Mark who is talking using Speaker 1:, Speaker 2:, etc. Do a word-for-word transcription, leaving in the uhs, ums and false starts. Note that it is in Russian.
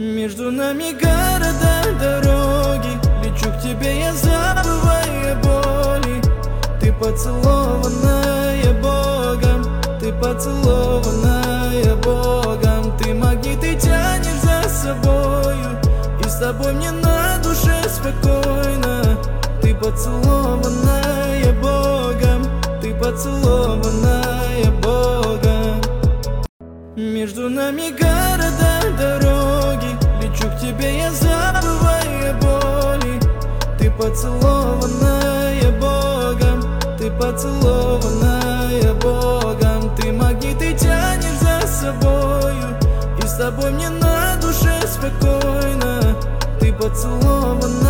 Speaker 1: Между нами города, дороги. Лечу к тебе, я забывая боли. Ты поцелованная Богом, ты поцелованная Богом. Ты магнит, ты тянешь за собою, и с тобой мне на душе спокойно. Ты поцелованная Богом, ты поцелованная Богом. Между нами города, дороги. Лечу к тебе, я забывая боли. Ты поцелованная Богом, ты поцелованная Богом. Ты магнит, ты тянешь за собою, и с тобой мне на душе спокойно. Ты поцелованная